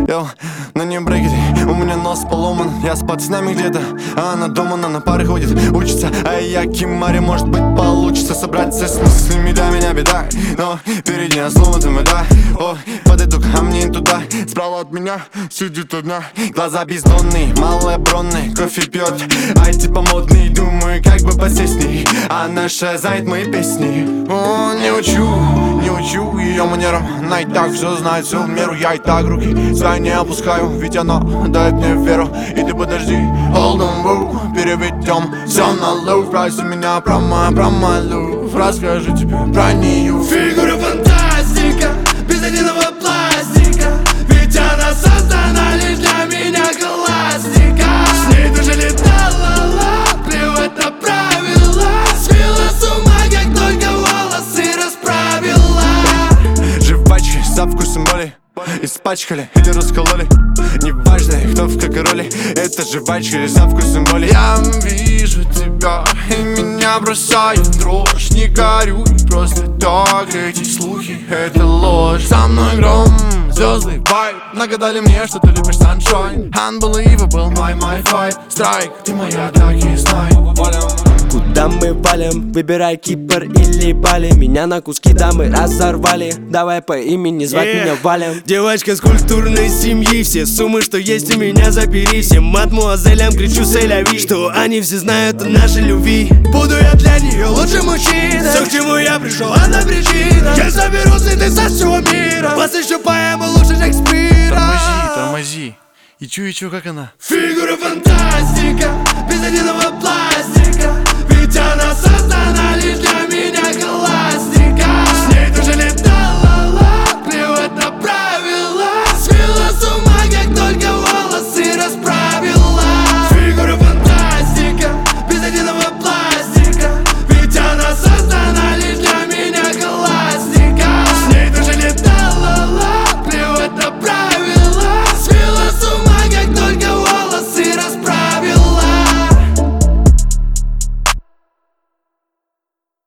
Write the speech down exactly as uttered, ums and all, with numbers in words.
Йоу, на ней брекеты, у меня нос поломан. Я с пацанами где-то, а она дома, она на пары ходит, учится. А я Кимари, может быть получится собраться с мыслями, да, меня беда. Но впереди нас сломанным, да. О, подойду ко мне туда, справа от меня сидит одна. Глаза бездонные, малая бронная, кофе пьет, ай типа модный. Думаю, как бы посесть с ней, она шазает мои песни. О, не учу, не учу ее манерам, она и так все знает, все в меру. Я и так руки свои не опускаю, ведь она дает мне веру. И ты подожди, hold on, woo, переведем все на low. Спроси меня про мой, про мой лув, расскажи тебе про нее. Фигура фантастика, без единого пластика, ведь она создана лишь для меня классика. С ней даже летала, плевать на правила, свела с ума, как только волосы расправила. Жвачки со вкусом боли испачкали или раскололи, неважно, кто в какой роли. Это жвачка или со вкусом боли. Я вижу тебя, и меня бросает дрожь. Не горюй, просто так, эти слухи, это ложь. Со мной гром, звезды, вайб, нагадали мне, что ты любишь sunshine. Unbelievable, my, my fight, strike, ты моя, так и знай. Куда мы валим? Выбирай Кипр или Бали. Меня на куски дамы разорвали. Давай по имени звать yeah. меня Валем. Девочка с культурной семьи, все суммы, что есть у меня, забери. Всем мадмуазелям кричу сэляви, что они все знают о нашей любви. Буду я для нее лучшим мужчиной. Все, к чему я пришел, одна причина. Я заберу цветы со всего мира, посвящу поэму лучше Шекспира. Тормози, тормози. И чу, и чу, как она? Фигура фантастика, без единого пластика, ведь она создана лишь для меня.